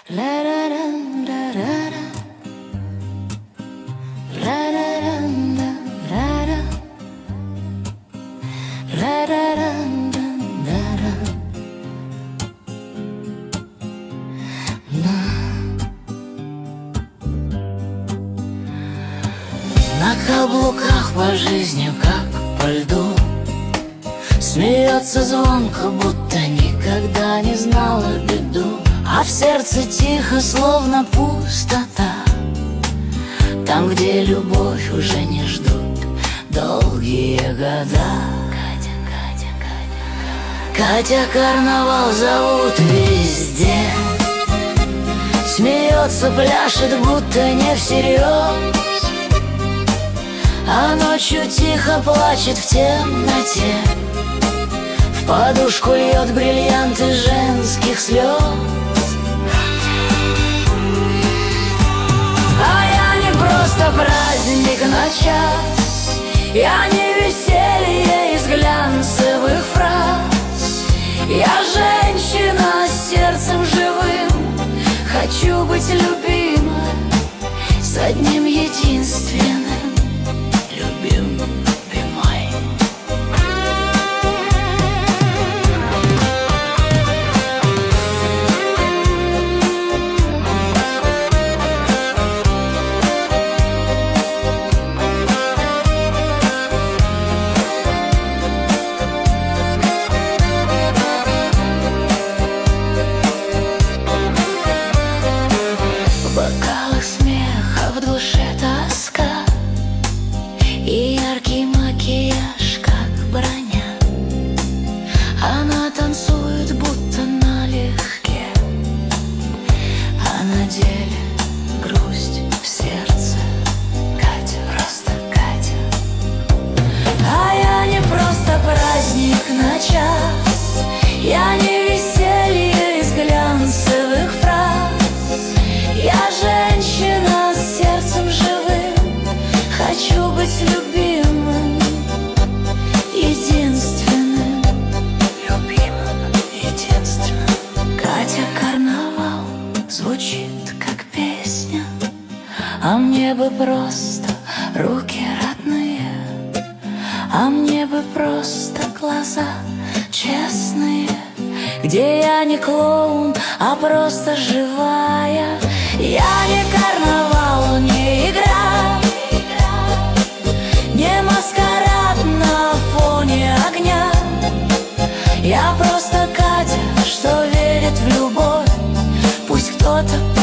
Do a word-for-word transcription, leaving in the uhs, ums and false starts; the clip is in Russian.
На каблуках по жизни, как по льду, смеется звонко, будто никогда не знала беду. А в сердце тихо, словно пустота, там, где любовь уже не ждут долгие года. Катя, Катя, Катя, Катя, карнавал зовут везде. Смеется, пляшет, будто не всерьез, а ночью тихо плачет в темноте, в подушку льет бриллианты женских слез. А я не просто праздник на час, я не веселье из глянцевых фраз. Я женщина с сердцем живым, хочу быть любима с одним единственным любимой. В бокалах смеха, в душе тоска, и яркий макияж, как броня. Она танцует, будто налегке, а на деле грусть в сердце. Катя, просто Катя. А я не просто праздник на час, я не веселье из глянцевых фраз. Я женщина с сердцем живым, хочу быть любимым, единственным. Любимым, единственным. Катя, карнавал звучит как песня, а мне бы просто руки родные, а мне бы просто глаза честные, где я не клоун, а просто живая. Я не карнавал, не игра, не маскарад на фоне огня. Я просто Катя, что верит в любовь. Пусть кто-то